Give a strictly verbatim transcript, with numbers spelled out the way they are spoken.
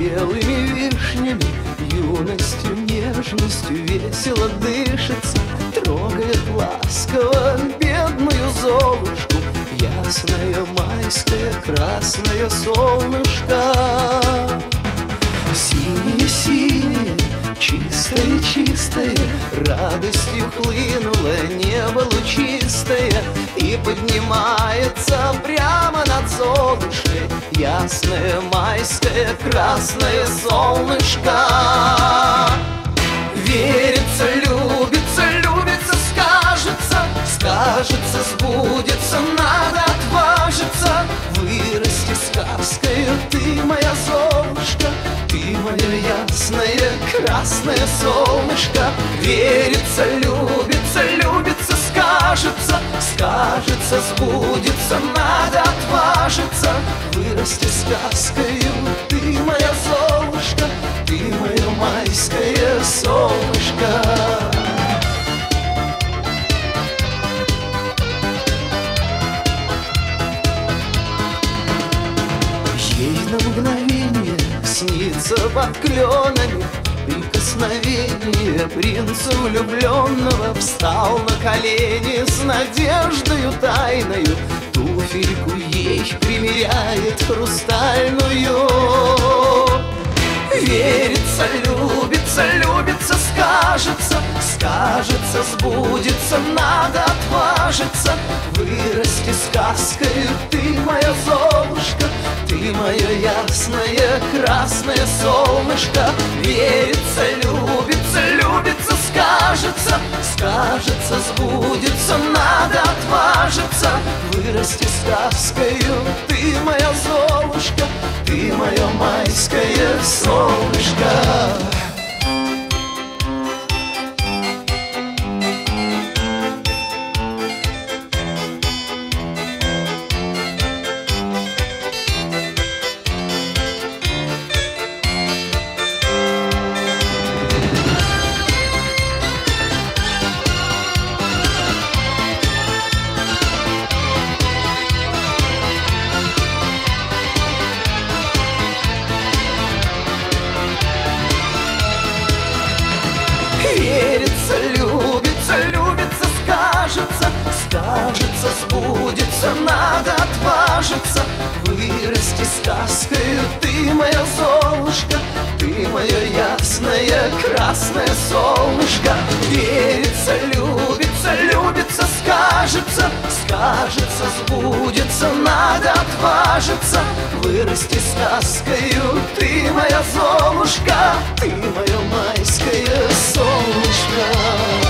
белыми вишнями, юностью, нежностью весело дышится, трогает ласково бедную Золушку. Ясное майское красное солнышко, синее-синее, чистое-чистое, радостью хлынуло небо лучистое и поднимается прямо над Золушкой ясное майское красное солнышко. Верится, любится, любится, скажется, скажется, сбудется, надо отважиться, вырасти сказкою ты, моя Золушка, ты мое ясное красное солнышко. Верится, любится, любится, скажется, скажется, сбудется, надо отважиться, вырасти сказкою ты, моя Золушка, ты мое майское солнышко. Ей на мгновение снится под кленами прикосновение принца влюбленного. Встал на колени с надеждою тайною, туфельку ей примеряет хрустальную. Верится, любится, любится, скажется, скажется, сбудется, надо отважиться, вырасти сказкою ты, моя Золушка, ты мое ясное красное солнышко. Верится, любится, любится, скажется, скажется, сбудется, надо отважиться, вырасти сказкою ты, моя Золушка, ты мое майское солнышко. Верится, любится, любится, скажется, скажется, сбудется, надо отважиться, вырасти сказкою ты, моя Золушка, ты мое ясное красное солнышко. Верится, любится, любится, скажется, скажется, сбудется, надо отважиться, вырасти сказкою ты, моя Золушка, ты мое майское солнышко.